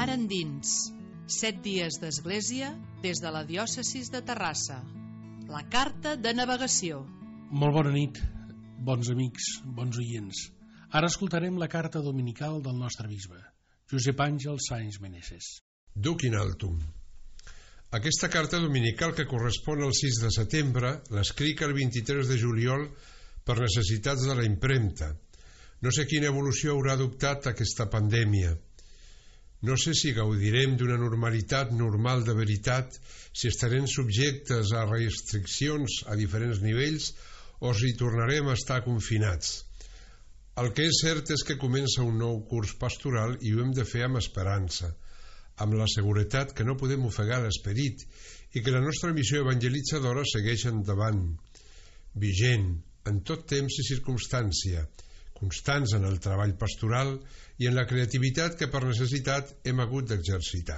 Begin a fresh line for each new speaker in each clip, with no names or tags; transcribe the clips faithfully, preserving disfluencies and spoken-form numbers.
Mar endins. Set dies d'església des de la diòcesis de Terrassa. La carta de navegació.
Molt bona nit, bons amics, bons oients. Ara escoltarem la carta dominical del nostre bisbe, Josep Àngel Sáenz Meneses.
Duc in altum. Aquesta carta dominical, que correspon al sis de setembre, l'escric el vint-i-tres de juliol per necessitats de la impremta. No sé quina evolució haurà adoptat aquesta pandèmia. No sé si gaudirem d'una normalitat normal de veritat, si estarem subjectes a restriccions a diferents nivells o si tornarem a estar confinats. El que és cert és que comença un nou curs pastoral i ho hem de fer amb esperança, amb la seguretat que no podem ofegar l'esperit i que la nostra missió evangelitzadora segueix endavant, vigent, en tot temps i circumstància, constants en el treball pastoral i en la creativitat que per necessitat hem hagut d'exercitar.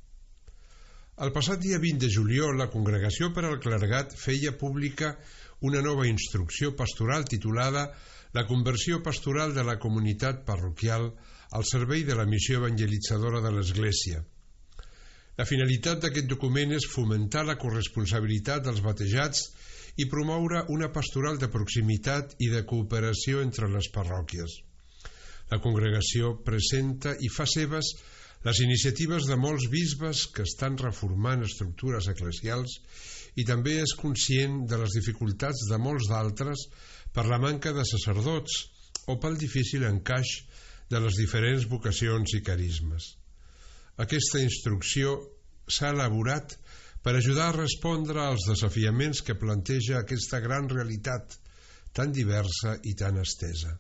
El passat dia vint de juliol, la Congregació per al Clergat feia pública una nova instrucció pastoral titulada La conversió pastoral de la comunitat parroquial al servei de la missió evangelitzadora de l'Església. La finalitat d'aquest document és fomentar la corresponsabilitat dels batejats i promoure una pastoral de proximitat i de cooperació entre les parròquies. La congregació presenta i fa seves les iniciatives de molts bisbes que estan reformant estructures eclesials i també és conscient de les dificultats de molts d'altres per la manca de sacerdots o pel difícil encaix de les diferents vocacions i carismes. Aquesta instrucció s'ha elaborat per ajudar a respondre als desafiaments que planteja aquesta gran realitat tan diversa i tan estesa.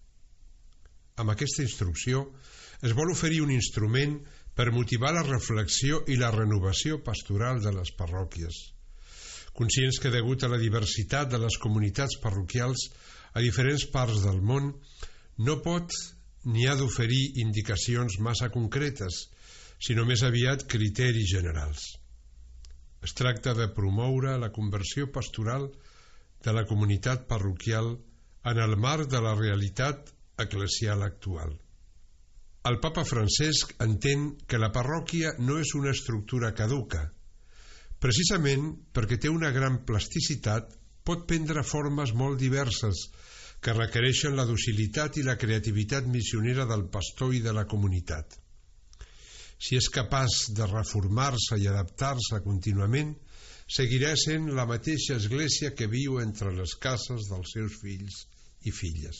Amb aquesta instrucció es vol oferir un instrument per motivar la reflexió i la renovació pastoral de les parròquies. Conscients que degut a la diversitat de les comunitats parroquials a diferents parts del món no pot ni ha d'oferir indicacions massa concretes, sinó més aviat criteris generals. Es tracta de promoure la conversió pastoral de la comunitat parroquial en el marc de la realitat eclesial actual. El papa Francesc entén que la parròquia no és una estructura caduca. Precisament perquè té una gran plasticitat, pot prendre formes molt diverses que requereixen la docilitat i la creativitat missionera del pastor i de la comunitat. Si és capaç de reformar-se i adaptar-se contínuament, seguirà sent la mateixa església que viu entre les cases dels seus fills i filles.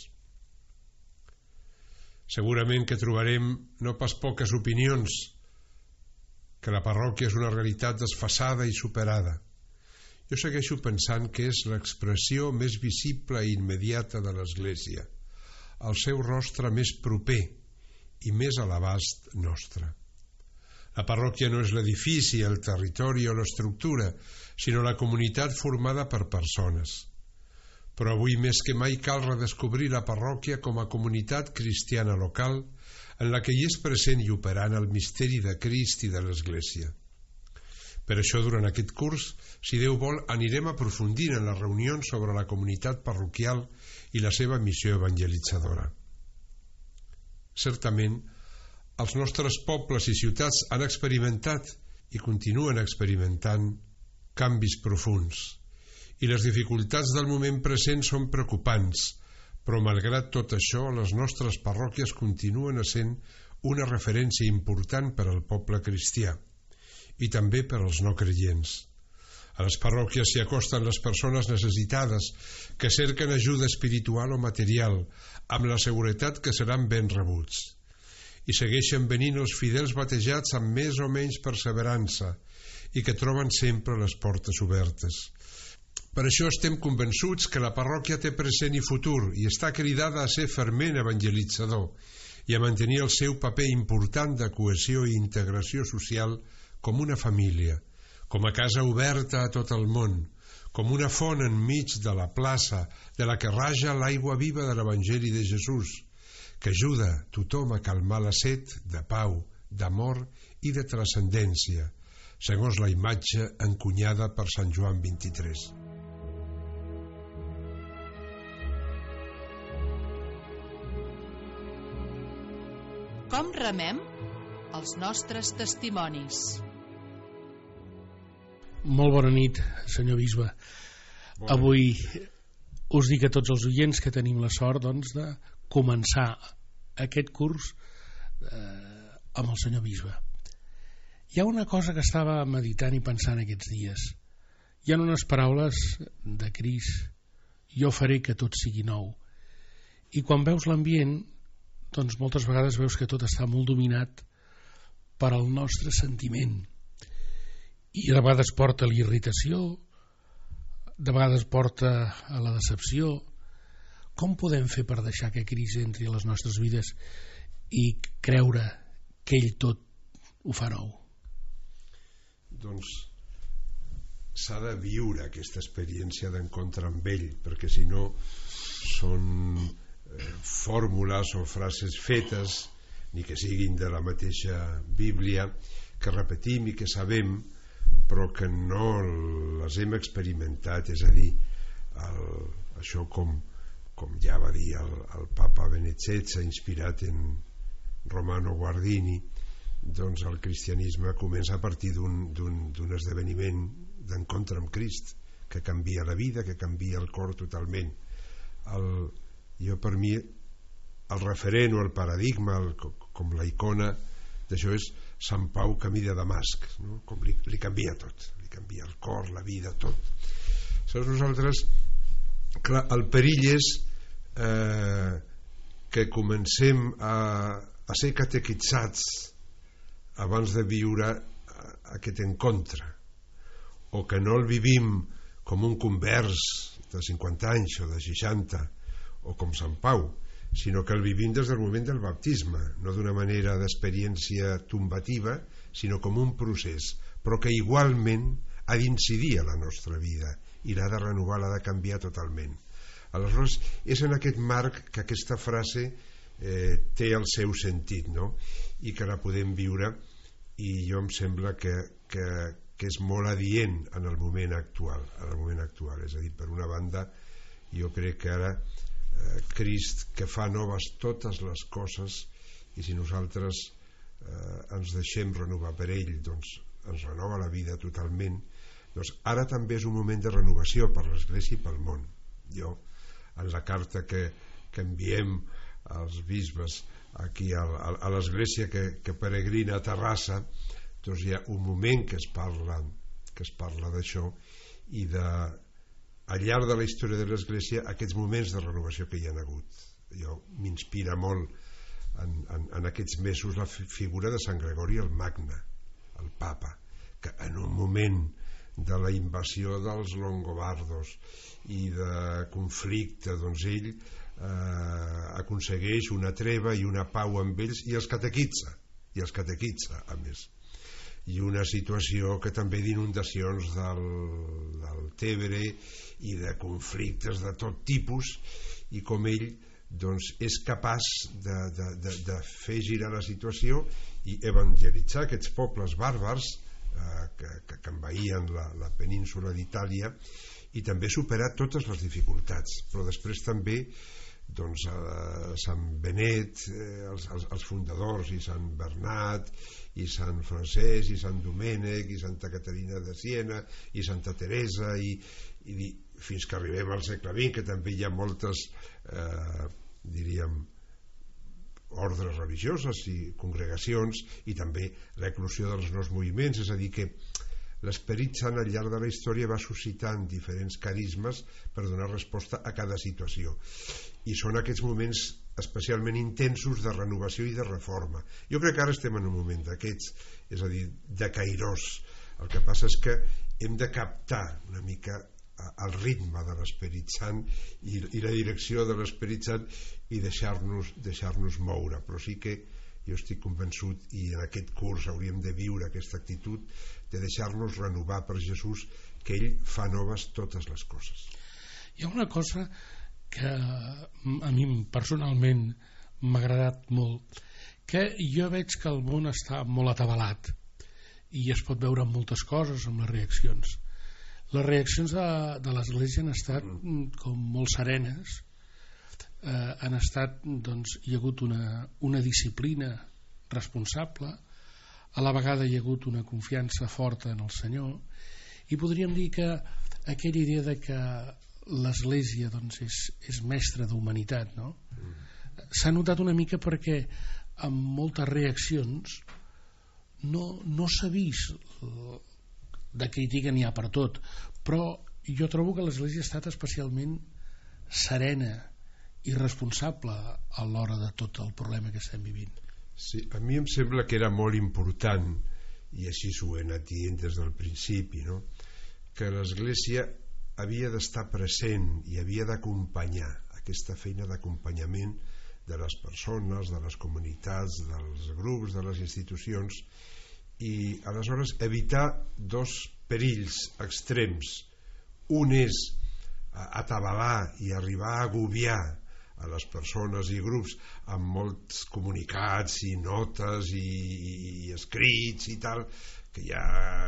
Segurament que trobarem no pas poques opinions que la parròquia és una realitat desfasada i superada. Jo segueixo pensant que és l'expressió més visible i immediata de l'Església, el seu rostre més proper i més a l'abast nostre. La parròquia no és l'edifici, el territori o l'estructura, sinó la comunitat formada per persones. Però avui més que mai cal redescobrir la parròquia com a comunitat cristiana local en la que hi és present i operant el misteri de Crist i de l'Església. Per això, durant aquest curs, si Déu vol, anirem aprofundint en les reunions sobre la comunitat parroquial i la seva missió evangelitzadora. Certament, els nostres pobles i ciutats han experimentat i continuen experimentant canvis profunds i les dificultats del moment present són preocupants, però malgrat tot això les nostres parròquies continuen essent una referència important per al poble cristià i també per als no creients. A les parròquies s'hi acosten les persones necessitades que cerquen ajuda espiritual o material amb la seguretat que seran ben rebuts. I segueixen venint els fidels batejats amb més o menys perseverança i que troben sempre les portes obertes. Per això estem convençuts que la parròquia té present i futur i està cridada a ser fervent evangelitzador i a mantenir el seu paper important de cohesió i integració social com una família, com a casa oberta a tot el món, com una font enmig de la plaça de la que raja l'aigua viva de l'Evangeli de Jesús, que ajuda tothom a calmar la set de pau, d'amor i de transcendència, segons la imatge encunyada per Sant Joan vint-i-tres.
Com remem? els nostres testimonis.
Molt bona nit, senyor bisbe. Bona Avui nit. Us dic a tots els oients que tenim la sort, doncs, de començar aquest curs eh, amb el senyor bisbe. Hi ha una cosa que estava meditant i pensant aquests dies. Hi ha unes paraules de Crist: jo faré que tot sigui nou. I quan veus l'ambient, doncs moltes vegades veus que tot està molt dominat per al nostre sentiment. I de vegades porta a la irritació, de vegades porta a la decepció. Com podem fer per deixar que Crist entri a les nostres vides i creure que ell tot ho fa nou?
Doncs s'ha de viure aquesta experiència d'encontre amb ell, perquè si no són eh, fórmules o frases fetes, ni que siguin de la mateixa Bíblia, que repetim i que sabem, però que no les hem experimentat. És a dir, el, això com, com ja va dir el, el papa Benet setze, inspirat en Romano Guardini, doncs el cristianisme comença a partir d'un, d'un, d'un esdeveniment d'encontre amb Crist, que canvia la vida, que canvia el cor totalment. El, jo per mi el referent o el paradigma, el, com la icona d'això és Sant Pau camí de Damasc, no? Com li, li canvia tot, li canvia el cor, la vida, tot. Saps, nosaltres, clar, el perill és eh, que comencem a, a ser catequitzats abans de viure aquest encontre, o que no el vivim com un convers de cinquanta anys o de seixanta, o com Sant Pau, sinó que el vivim des del moment del baptisme, no d'una manera d'experiència tombativa, sinó com un procés, però que igualment ha d'incidir a la nostra vida i l'ha de renovar, l'ha de canviar totalment. Aleshores, és en aquest marc que aquesta frase eh, té el seu sentit, no? I que la podem viure, i jo em sembla que, que, que és molt adient en el moment actual, en el moment actual. És a dir, per una banda, jo crec que ara Crist, que fa noves totes les coses, i si nosaltres eh, ens deixem renovar per ell, doncs ens renova la vida totalment. Doncs ara també és un moment de renovació per l'Església i pel món. Jo, en la carta que, que enviem als bisbes aquí a, a, a l'Església que, que peregrina a Terrassa, doncs hi ha un moment que es parla que es parla d'això, i de al llarg de la història de l'Església aquests moments de renovació que hi ha hagut. Jo m'inspira molt en, en, en aquests mesos la figura de Sant Gregori el Magne, el papa, que en un moment de la invasió dels longobardos i de conflicte, doncs ell eh, aconsegueix una treva i una pau amb ells i els catequitza, i els catequitza a més. I una situació que també d'inundacions del, del Tebre i de conflictes de tot tipus, i com ell doncs, és capaç de, de, de, de fer girar la situació i evangelitzar aquests pobles bàrbars eh, que, que, que envaïen la, la península d'Itàlia, i també superar totes les dificultats. Però després també doncs, eh, Sant Benet, eh, els, els, els fundadors, i Sant Bernat, i Sant Francesc, i Sant Domènec, i Santa Caterina de Siena, i Santa Teresa, i, i fins que arribem al segle vint, que també hi ha moltes eh, diríem ordres religioses i congregacions, i també l'eclosió dels nous moviments. És a dir, que l'Esperit Sant al llarg de la història va suscitant diferents carismes per donar resposta a cada situació, i són aquests moments especialment intensos de renovació i de reforma. Jo crec que ara estem en un moment d'aquests, és a dir, de Kairos. El que passa és que hem de captar una mica el ritme de l'Esperit Sant i, i la direcció de l'Esperit Sant, i deixar-nos deixar-nos moure. Però sí que jo estic convençut, i en aquest curs hauríem de viure aquesta actitud de deixar-nos renovar per Jesús, que ell fa noves totes les coses.
Hi ha una cosa que a mi personalment m'ha agradat molt, que jo veig que el món està molt atabalat i es pot veure en moltes coses, amb les reaccions. Les reaccions de, de l'Església han estat com molt serenes, eh, han estat, doncs, hi ha hagut una, una disciplina responsable, a la vegada hi ha hagut una confiança forta en el Senyor, i podríem dir que aquella idea de que l'Església doncs, és, és mestra d'humanitat, no? S'ha notat una mica perquè amb moltes reaccions no, no s'ha vist, de crítica n'hi ha per tot, però jo trobo que l'Església ha estat especialment serena i responsable a l'hora de tot el problema que estem vivint.
Sí, a mi em sembla que era molt important, i així s'ho he anat dient des del principi, no? Que l'Església havia d'estar present i havia d'acompanyar aquesta feina d'acompanyament de les persones, de les comunitats, dels grups, de les institucions, i aleshores evitar dos perills extrems. Un és atabalar i arribar a agobiar a les persones i grups amb molts comunicats i notes i, i escrits i tal, que ja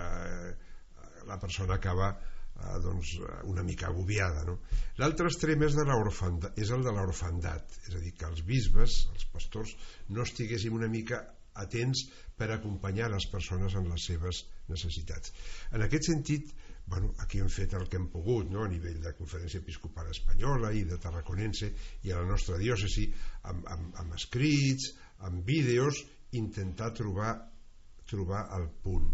la persona acaba eh, doncs, una mica agobiada, no? L'altre extrem és, de és el de l'orfandat, és a dir, que els bisbes, els pastors, no estiguéssim una mica atents per acompanyar les persones en les seves necessitats. En aquest sentit, bueno, aquí hem fet el que hem pogut, no? A nivell de Conferència Episcopal Espanyola i de Tarraconense i a la nostra diòcesi, amb, amb, amb escrits, amb vídeos, intentar trobar, trobar el punt.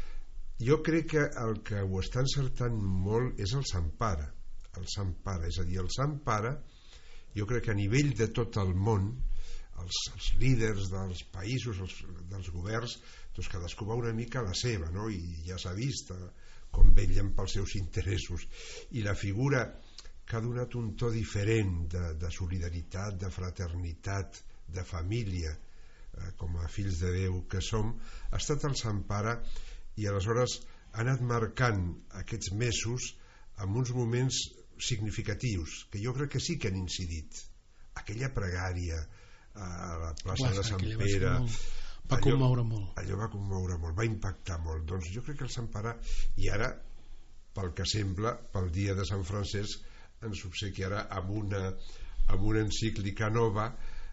Jo crec que el que ho està encertant molt és el Sant Pare, el Sant Pare, és a dir, el Sant Pare, jo crec que a nivell de tot el món, els, els líders dels països, els, dels governs, doncs cadascú va una mica a la seva, no? I ja s'ha vist com vetllen pels seus interessos, i la figura que ha donat un to diferent de, de solidaritat, de fraternitat, de família, eh, com a fills de Déu que som, ha estat el Sant Pare, i aleshores ha anat marcant aquests mesos amb uns moments significatius que jo crec que sí que han incidit. Aquella pregària a la plaça Guasa, de Sant Pere
va, va commoure molt,
allò va commoure molt, va impactar molt. Doncs jo crec que el Sant Pare, i ara pel que sembla, pel dia de Sant Francesc ens obsequiarà amb una, amb una encíclica nova,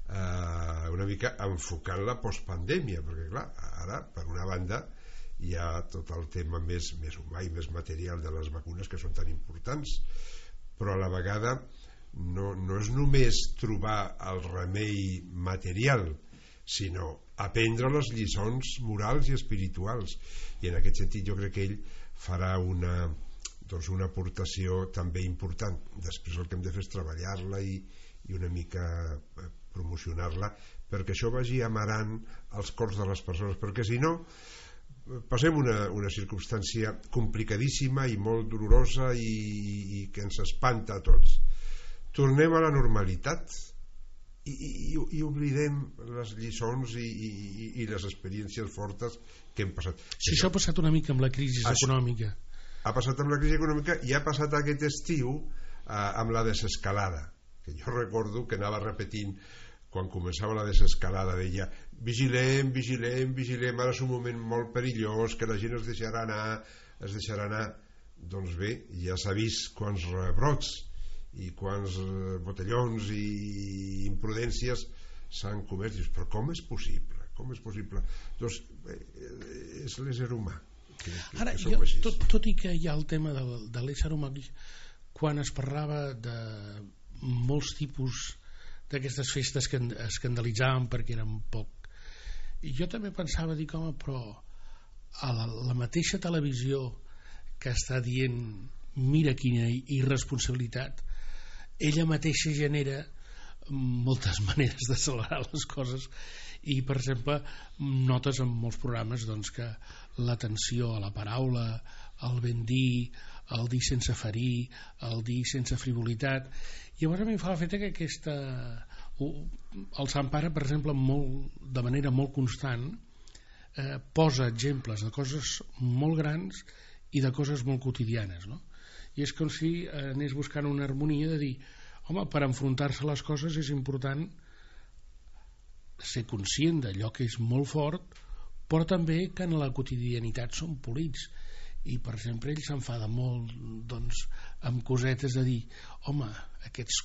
eh, una mica enfocant la postpandèmia, perquè clar, ara per una banda hi ha tot el tema més, més humà i més material de les vacunes, que són tan importants, però a la vegada no, no és només trobar el remei material, sinó aprendre les lliçons morals i espirituals, i en aquest sentit jo crec que ell farà una, doncs una aportació també important. Després el que hem de fer és treballar-la i, i una mica promocionar-la, perquè això vagi amarant els cors de les persones, perquè si no passem una, una circumstància complicadíssima i molt dolorosa i, i que ens espanta a tots. Tornem a la normalitat i, i, i oblidem les lliçons i, i, i les experiències fortes que hem passat.
Si això ha passat una mica amb la crisi això, econòmica.
Ha passat amb la crisi econòmica i ha passat aquest estiu eh, amb la desescalada, que jo recordo que anava repetint quan començava la desescalada, deia vigilem, vigilem, vigilem, ara és un moment molt perillós, que la gent es deixarà anar, es deixarà anar. Doncs bé, ja s'ha vist quants rebrots i quants botellons i imprudències s'han comès. Dius, però com és possible? Com és possible? Doncs eh, és l'ésser humà. Que, que,
ara,
que
jo, tot, tot i que hi ha el tema de, de l'ésser humà, quan es parlava de molts tipus d'aquestes festes que escandalitzaven perquè eren poc, i jo també pensava, dic, home, però a la, la mateixa televisió que està dient mira quina irresponsabilitat, ella mateixa genera moltes maneres d'accelerar les coses, i per exemple notes en molts programes doncs, que l'atenció a la paraula, el ben dir, el dir sense ferir, el dir sense frivolitat. Llavors a mi em fa l'efecte que aquesta, el Sant Pare, per exemple, molt, de manera molt constant, eh, posa exemples de coses molt grans i de coses molt quotidianes, no? I és com si anés buscant una harmonia de dir, home, per enfrontar-se a les coses és important ser conscient d'allò que és molt fort, però també que en la quotidianitat són polits. I per exemple ell s'enfada molt doncs, amb cosetes de dir, home, aquests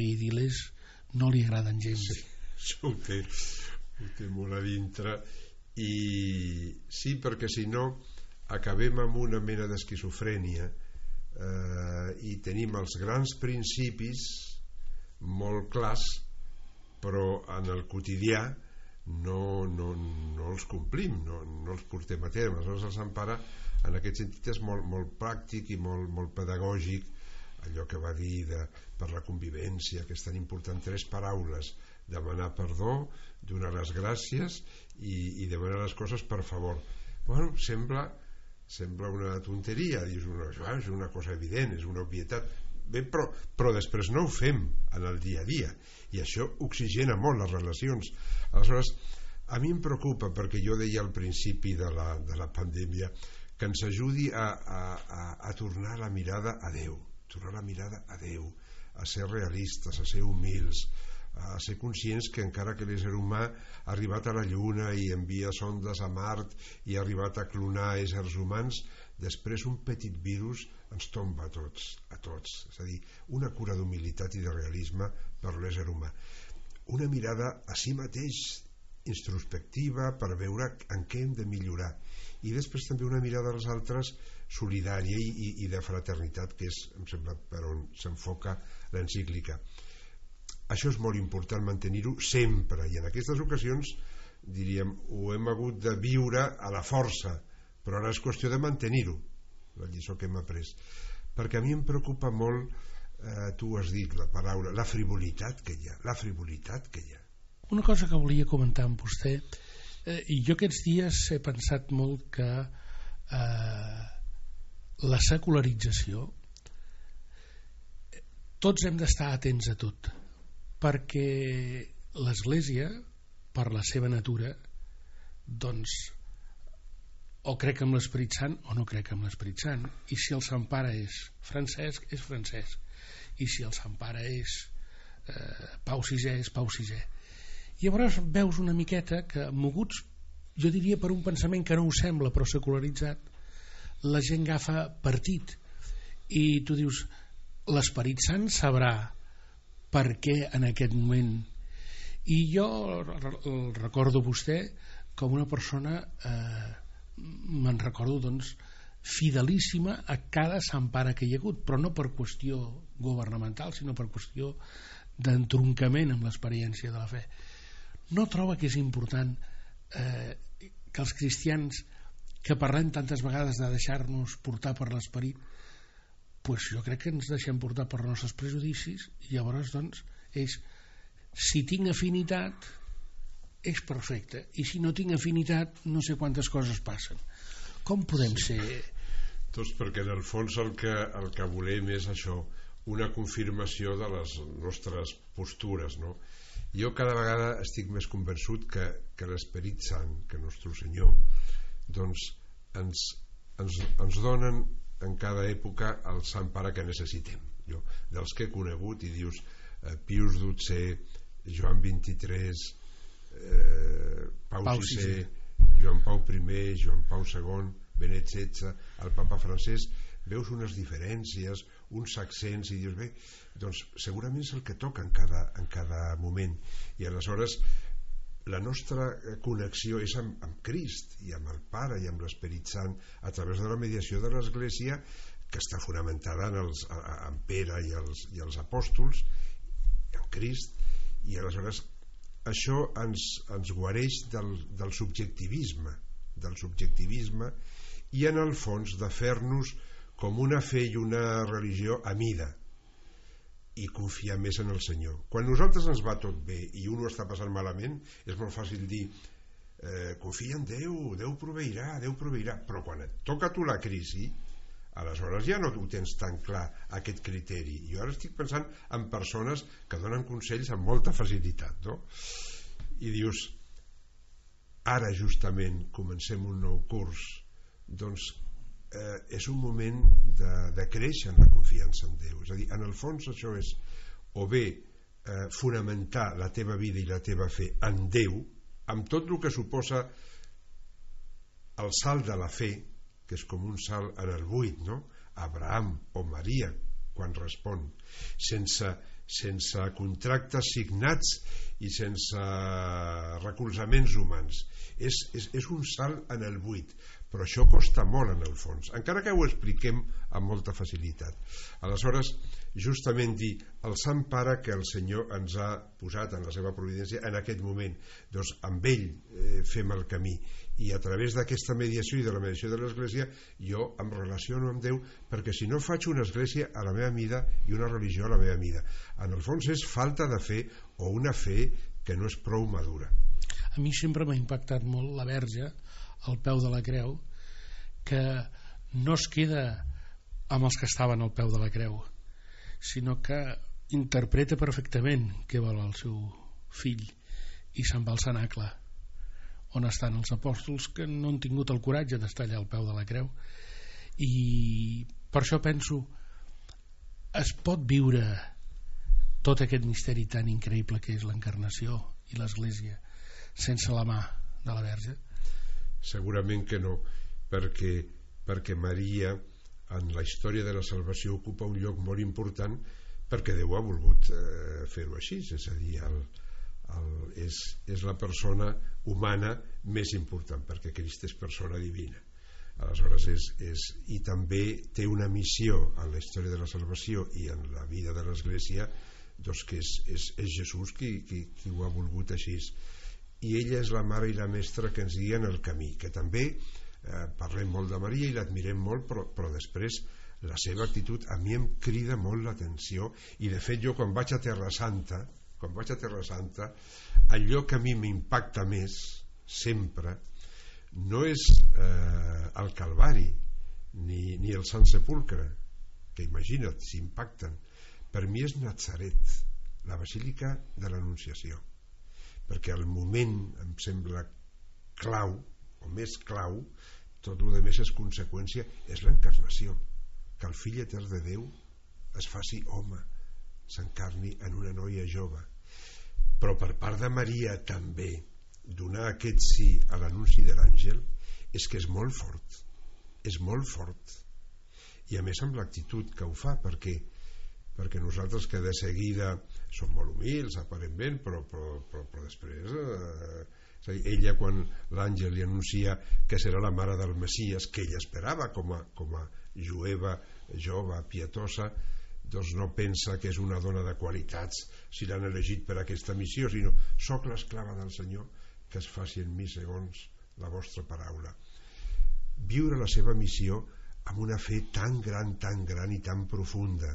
correveidilers no li agraden gens.
Sí, això ho té, ho té molt a dintre, i sí, perquè si no acabem amb una mena d'esquizofrènia, eh, i tenim els grans principis molt clars, però en el quotidià no, no, no els complim, no, no els portem a terme. Aleshores el Sant Pare en aquest sentit és molt, molt pràctic i molt, molt pedagògic. Allò que va dir de, per la convivència, que és tan important, tres paraules: demanar perdó, donar les gràcies i, i demanar les coses per favor. Bueno, sembla, sembla una tonteria, dius, una, és una cosa evident, és una obvietat. Bé, però, però després no ho fem en el dia a dia, i això oxigena molt les relacions. Aleshores, a mi em preocupa, perquè jo deia al principi de la, de la pandèmia, que ens ajudi a, a, a, a tornar la mirada a Déu, tornar la mirada a Déu, a ser realistes, a ser humils, a ser conscients que encara que l'ésser humà ha arribat a la Lluna i envia sondes a Mart i ha arribat a clonar éssers humans, després un petit virus ens tomba a tots, a tots. És a dir, una cura d'humilitat i de realisme per l'ésser humà. Una mirada a si mateix introspectiva per veure en què hem de millorar, i després també una mirada als altres solidària i, i, i de fraternitat, que és, em sembla, per on s'enfoca l'encíclica. Això és molt important mantenir-ho sempre, i en aquestes ocasions, diríem, ho hem hagut de viure a la força, però ara és qüestió de mantenir-ho, la lliçó que hem après. Perquè a mi em preocupa molt, eh, tu has dit la paraula, la frivolitat que hi ha, la frivolitat que hi ha.
Una cosa que volia comentar amb vostè, eh, i jo aquests dies he pensat molt que eh, la secularització, tots hem d'estar atents a tot, perquè l'Església, per la seva natura, doncs o crec en l'Esperit Sant o no crec en l'Esperit Sant, i si el Sant Pare és Francesc, és Francesc, i si el Sant Pare és eh, Pau sisè, és Pau sisè. I llavors veus una miqueta que, moguts, jo diria, per un pensament que no ho sembla però secularitzat, la gent agafa partit, i tu dius, l'Esperit Sant sabrà per què en aquest moment. I jo el recordo vostè com una persona, eh, me'n recordo, doncs, fidelíssima a cada Sant Pare que hi ha hagut, però no per qüestió governamental, sinó per qüestió d'entroncament amb l'experiència de la fe. No troba que és important eh, que els cristians, que parlem tantes vegades de deixar-nos portar per l'esperit, pues jo crec que ens deixem portar per els nostres prejudicis, i llavors doncs és, si tinc afinitat és perfecte, i si no tinc afinitat no sé quantes coses passen. Com podem
sí.
ser?
Doncs perquè en el fons el que, el que volem és això, una confirmació de les nostres postures, no? Jo cada vegada estic més convençut que, que l'Esperit Sant, que Nostre Senyor, doncs ens, ens, ens donen en cada època el Sant Pare que necessitem. Jo, dels que he conegut, i dius eh, Pius dotzè, Joan vint-i-tres, eh, Pau, Pau sisè, Joan Pau primer, Joan Pau segon, Benet setze, el Papa Francesc, veus unes diferències, uns accents, i dius, bé, doncs segurament és el que toca en cada, en cada moment. I aleshores la nostra connexió és amb, amb Crist i amb el Pare i amb l'Esperit Sant a través de la mediació de l'Església, que està fonamentada en, els, en Pere i els, i els apòstols, en Crist, i aleshores això ens, ens guareix del, del subjectivisme, del subjectivisme, i en el fons de fer-nos com una fe i una religió a mida, i confiar més en el Senyor. Quan a nosaltres ens va tot bé i un ho està passant malament, és molt fàcil dir eh, confia en Déu, Déu proveirà, Déu proveirà, però quan et toca a tu la crisi, aleshores ja no ho tens tan clar, aquest criteri. Jo ara estic pensant en persones que donen consells amb molta facilitat, no? I dius, ara justament comencem un nou curs, doncs eh, és un moment de, de créixer en la confiança en Déu. És a dir, en el fons això és o bé eh, fonamentar la teva vida i la teva fe en Déu, amb tot el que suposa el salt de la fe, que és com un salt en el buit, no? Abraham o Maria quan respon, sense, sense contractes signats i sense recolzaments humans. És, és, és un salt en el buit, però això costa molt en el fons, encara que ho expliquem amb molta facilitat. Aleshores, justament dir el Sant Pare que el Senyor ens ha posat en la seva providència en aquest moment, doncs amb ell eh, fem el camí, i a través d'aquesta mediació i de la mediació de l'Església jo em relaciono amb Déu, perquè si no faig una església a la meva mida i una religió a la meva mida, en el fons és falta de fe o una fe que no és prou madura.
A mi sempre m'ha impactat molt la Verge al peu de la creu, que no es queda amb els que estaven al peu de la creu, sinó que interpreta perfectament què vol el seu fill i se'n va al cenacle, on estan els apòstols que no han tingut el coratge d'estar allà al peu de la creu. I per això penso, es pot viure tot aquest misteri tan increïble que és l'encarnació i l'Església sense la mà de la Verge?
Segurament que no, perquè, perquè Maria en la història de la salvació ocupa un lloc molt important, perquè Déu ha volgut eh, fer-ho així, és a dir, el, el, és, és la persona humana més important, perquè Crist és persona divina. Aleshores és, és, i també té una missió en la història de la salvació i en la vida de l'Església, doncs que és, és, és Jesús qui, qui, qui ho ha volgut així, i ella és la mare i la mestra que ens guia en el camí, que també eh, parlem molt de Maria i l'admirem molt, però, però després la seva actitud a mi em crida molt l'atenció, i de fet jo quan vaig a Terra Santa quan vaig a Terra Santa allò que a mi m'impacta més sempre no és eh, el Calvari ni, ni el Sant Sepulcre, que imagina't si impacten. Per mi és Natzaret, la Basílica de l'Anunciació, perquè al moment em sembla clau, o més clau, tot el que més és conseqüència, és l'encarnació, que el fill etern de Déu es faci home, s'encarni en una noia jove. Però per part de Maria també donar aquest sí a l'anunci de l'àngel és que és molt fort, és molt fort, i a més amb l'actitud que ho fa, perquè perquè nosaltres que de seguida som molt humils aparentment, però, però, però, però després eh, és a dir, ella quan l'àngel li anuncia que serà la mare del Messies, que ella esperava com a, com a jueva jove, pietosa, doncs no pensa que és una dona de qualitats si l'han elegit per aquesta missió, sinó soc l'esclava del Senyor, que es faci en mi segons la vostra paraula. Viure la seva missió amb una fe tan gran, tan gran i tan profunda,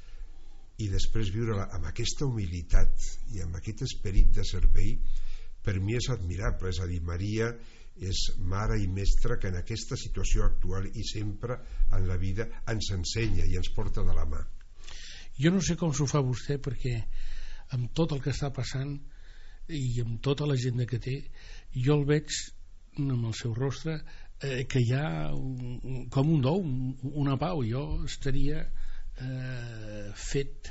i després viure-la amb aquesta humilitat i amb aquest esperit de servei, per mi és admirable. És a dir, Maria és mare i mestra que en aquesta situació actual i sempre en la vida ens ensenya i ens porta de la mà.
Jo no sé com s'ho fa vostè, perquè amb tot el que està passant i amb tota l'agenda que té, jo el veig amb el seu rostre eh, que hi ha un, com un dou, una pau. Jo estaria Eh, fet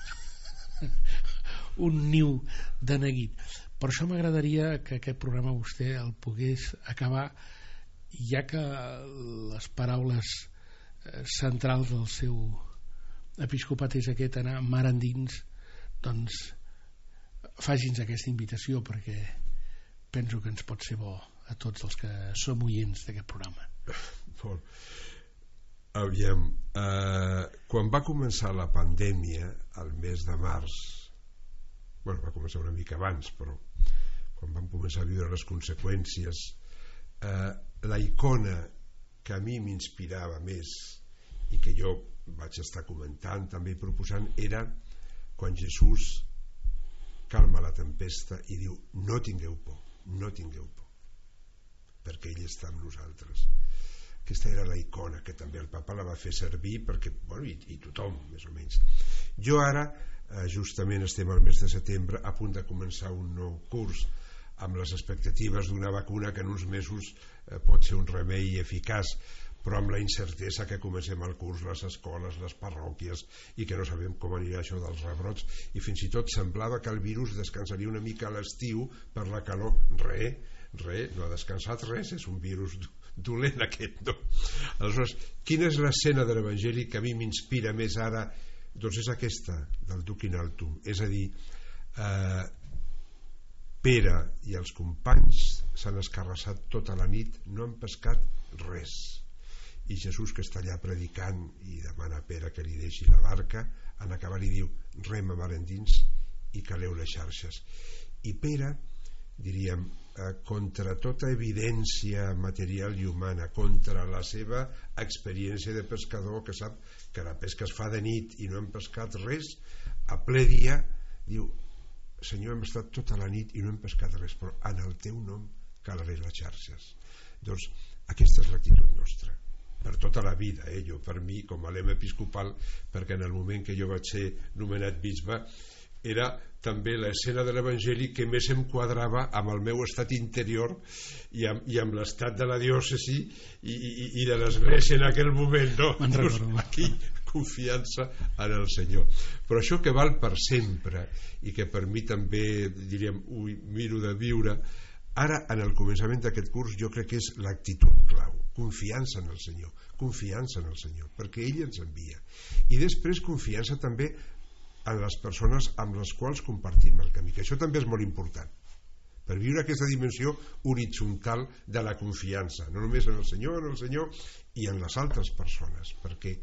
un niu de neguit. Per això m'agradaria que aquest programa vostè el pogués acabar, ja que les paraules centrals del seu episcopat és aquest, anar mar endins, doncs faci'ns aquesta invitació, perquè penso que ens pot ser bo a tots els que som oients d'aquest programa.
Molt. Aviam, eh, quan va començar la pandèmia al mes de març, bueno, va començar una mica abans, però quan vam començar a viure les conseqüències, eh, la icona que a mi m'inspirava més i que jo vaig estar comentant també i proposant era quan Jesús calma la tempesta i diu no tingueu por, no tingueu por, perquè ell està amb nosaltres. Aquesta era la icona que també el papa la va fer servir perquè, bueno, i, i tothom més o menys. Jo ara eh, justament estem al mes de setembre a punt de començar un nou curs amb les expectatives d'una vacuna que en uns mesos eh, pot ser un remei eficaç, però amb la incertesa que comencem el curs, les escoles, les parròquies, i que no sabem com anirà això dels rebrots, i fins i tot semblava que el virus descansaria una mica a l'estiu per la calor. Re, re, no ha descansat res, és un virus dolent aquest, no? Aleshores, quina és l'escena de l'Evangeli que a mi m'inspira més ara? Doncs és aquesta del Duc in altum, és a dir, eh, Pere i els companys s'han escarrassat tota la nit, no han pescat res. I Jesús, que està allà predicant i demana a Pere que li deixi la barca, en acabar li diu: rema mar endins i caleu les xarxes. I Pere, diríem, contra tota evidència material i humana, contra la seva experiència de pescador, que sap que la pesca es fa de nit i no hem pescat res, a ple dia diu: Senyor, hem estat tota la nit i no hem pescat res, però en el teu nom calaré les xarxes. Doncs aquesta és l'actitud nostra per tota la vida, eh? Jo, per mi, com a lema episcopal, perquè en el moment que jo vaig ser nomenat bisbe era també l'escena de l'Evangeli que més em quadrava amb el meu estat interior i amb, i amb l'estat de la diòcesi i, i, i de l'Església en aquell moment, no? Doncs aquí confiança en el Senyor. Però això que val per sempre i que per mi també, diríem, ho miro de viure, ara en el començament d'aquest curs jo crec que és l'actitud clau, confiança en el Senyor, confiança en el Senyor, perquè ell ens envia. I després confiança també en les persones amb les quals compartim el camí, que això també és molt important per viure aquesta dimensió horitzontal de la confiança, no només en el Senyor, en el Senyor i en les altres persones, perquè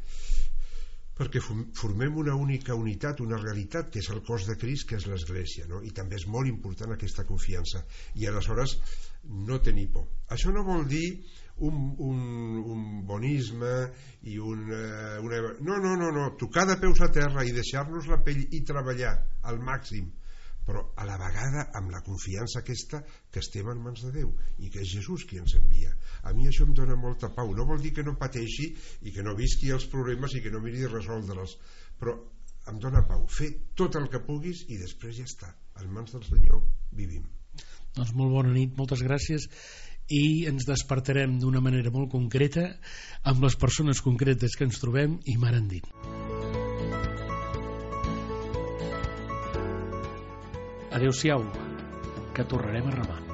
perquè formem una única unitat, una realitat, que és el cos de Crist, que és l'Església, no? I també és molt important aquesta confiança, i aleshores no tenir por. Això no vol dir un, un, un bonisme i un, una... No, no, no, no, tocar de peus a terra i deixar-nos la pell i treballar al màxim, però a la vegada amb la confiança aquesta que estem en mans de Déu i que és Jesús qui ens envia. A mi això em dona molta pau. No vol dir que no pateixi i que no visqui els problemes i que no miri de resoldre'ls, però em dona pau. Fer tot el que puguis i després ja està. En mans del Senyor vivim.
Doncs molt bona nit, moltes gràcies, i ens despertarem d'una manera molt concreta amb les persones concretes que ens trobem i mar endins. Adéu-siau, que tornarem a remar.